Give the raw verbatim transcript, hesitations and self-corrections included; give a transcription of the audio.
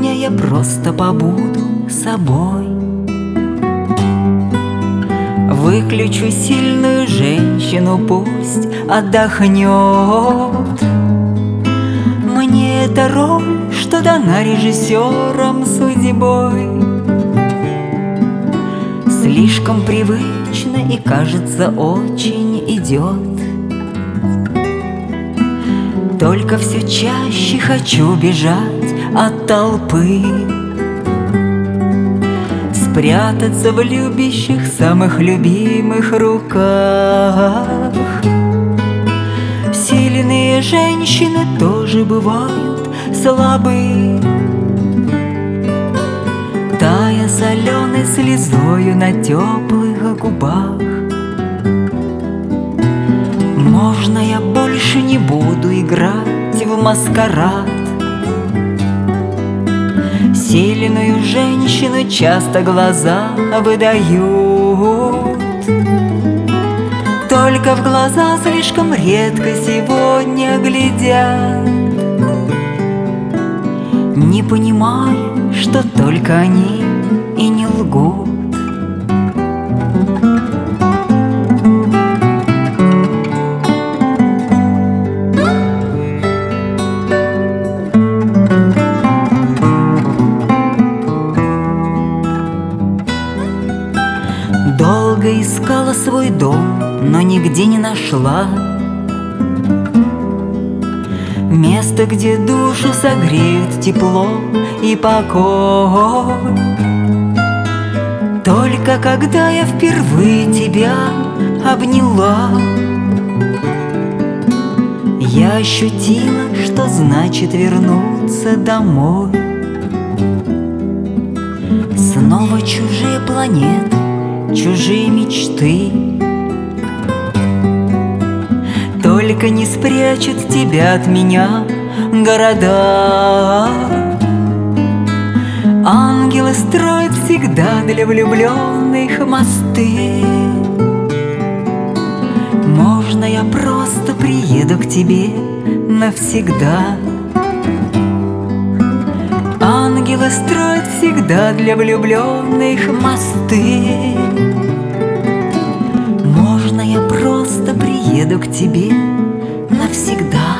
Сегодня я просто побуду собой. Выключу сильную женщину, пусть отдохнет. Мне эта роль, что дана режиссером судьбой, слишком привычно и, кажется, очень идет. Только все чаще хочу бежать от толпы, спрятаться в любящих, самых любимых руках. Сильные женщины тоже бывают слабы, тая соленой слезою на теплых губах. Можно я больше не буду играть в маскарад? Сильную женщину часто глаза выдают, только в глаза слишком редко сегодня глядят. Не понимаю, что только они и не лгут. Долго искала свой дом, но нигде не нашла место, где душу согреют тепло и покой. Только когда я впервые тебя обняла, я ощутила, что значит вернуться домой. Снова чужие планеты, чужие мечты, только не спрячут тебя от меня города. Ангелы строят всегда для влюбленных мосты. Можно я просто приеду к тебе навсегда? Ангелы строят всегда для влюбленных мосты. Можно я просто приеду к тебе навсегда?